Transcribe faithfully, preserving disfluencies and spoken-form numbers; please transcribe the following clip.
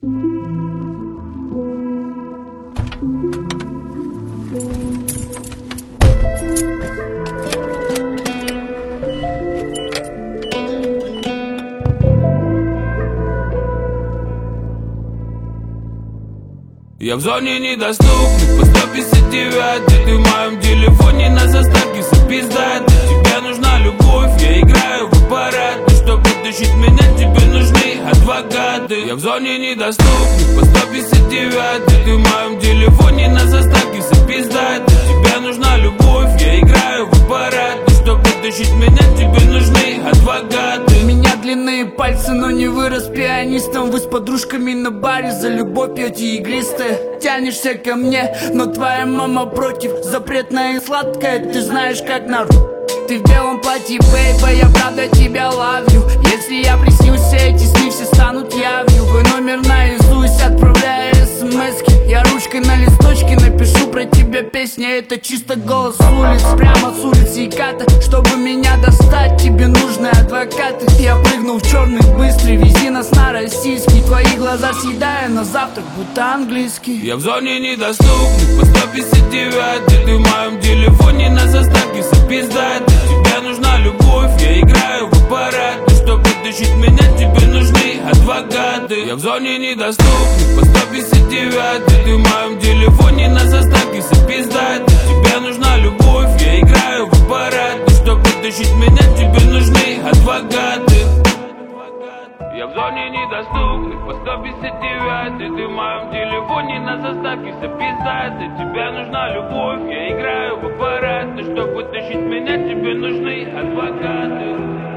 Я в зоне недоступных, по сто пятьдесят девять. Ты в моем телефоне на заставке запиздать. Тебе нужна любовь, я играю в аппарат. Чтобы вытащить меня, тебе нужны адвокаты. Я в зоне недоступных, по сто пятьдесят девять. Ты в моем телефоне на заставке запиздать. Тебе нужна любовь, я играю в аппарат. Чтобы вытащить меня, тебе нужны адвокаты. У меня длинные пальцы, но не вырос пианистом. Вы с подружками на баре за любовь пьете игристое. Тянешься ко мне, но твоя мама против. Запретное и сладкое, ты знаешь как народ. Ты в белом платье, бейба, я правда тебя ловлю. Если я приснился, эти сны все станут явью. Твой номер наизусть, отправляю смс-ки. Я ручкой на листочке напишу про тебя песни. Это чисто голос с улиц, прямо с улицы Иката. Чтобы меня достать, тебе нужны адвокаты. Я прыгнул в черный быстрый, вези нас на российский. Твои глаза съедаю на завтрак, будто английский. Я в зоне недоступных, по сто пятьдесят девять. Ты в моем телефоне на заставке запиздать. Тебе нужна любовь, я играю в аппарат. Чтобы вытащить меня, тебе нужны адвокаты. Я в зоне недоступных, по сто пятьдесят девять. Ты в моем телефоне на заставке запиздать. Тебе нужна любовь, я играю в аппарат. Чтобы вытащить меня, тебе нужны адвокаты. Я в зоне недоступных, по сто пятьдесят девять. Ты в моем телефоне на заставке записать. Тебе нужна любовь, я играю в аппарат. Чтобы вытащить меня, тебе нужны адвокаты.